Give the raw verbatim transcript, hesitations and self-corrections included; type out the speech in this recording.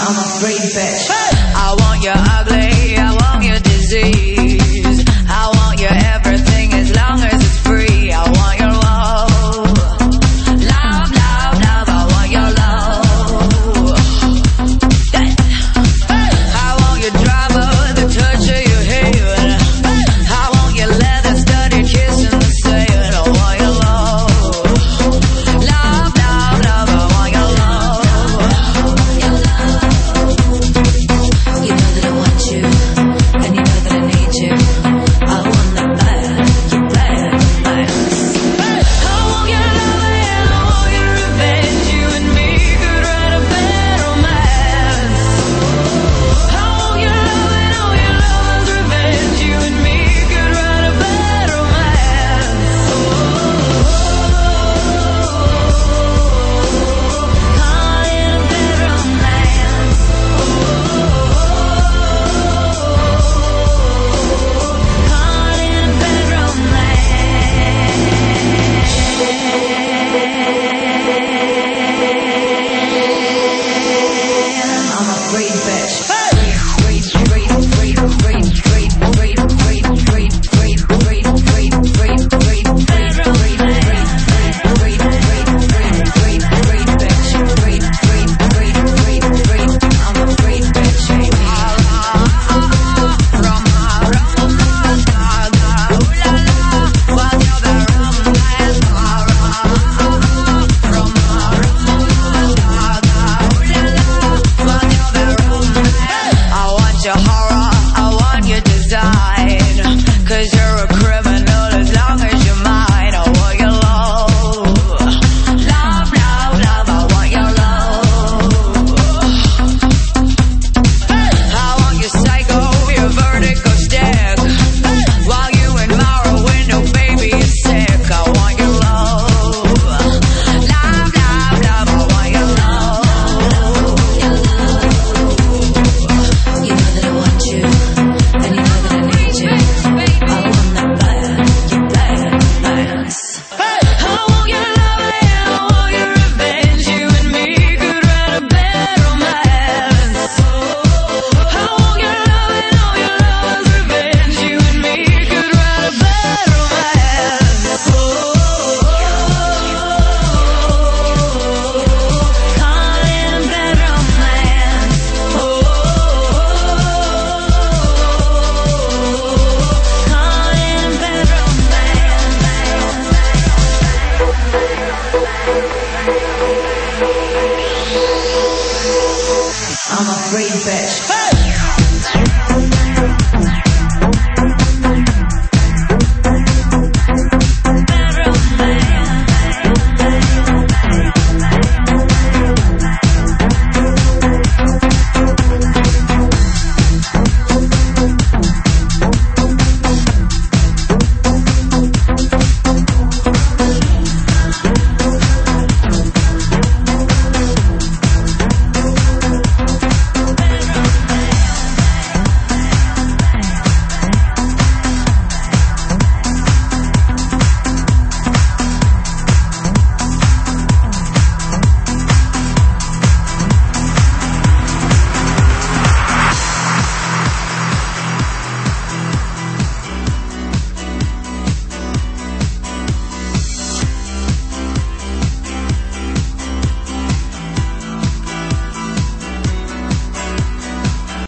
I'm a free bitch. I want you ugly, I want you disease. I want you everything as long as it's free. I want your love, love, love, love. I want your love. I want your drama, the touch of your hair. I want your leather studded kiss in the sand. I want your love, love, love, love. I want your love. You know that I want you, and you know that I need you. I want that bad, you bad, bad. I want your love and I want your revenge. You and me could write a bad romance. I want your love and all your love's revenge. You and me could write a bad romance. Caught in a bad romance. Caught in a bad romance. I'm a free bitch. Free, free, free, free, free, free, free, free, free, free, free, free, free, free, free, free, free, free, free bitch. Free, free, free, free, free. I'm a free bitch. I want your horror, I want your design. Cause you're a criminal as long as you're mine. I want your love, love, love, love. I want your love. I want your psycho, your vertigo stick. While you admire a window, baby, you're sick. I want your love, love, love, love. I want your love. You know that I want you, and you know that I need you. I want that bad, you bad, bad. I want your love and I want your revenge. You and me could write a bad romance. I want your love and all your love's revenge. You and me could write a bad romance. Caught in a bad romance. Caught in a bad romance. I'm a free bitch.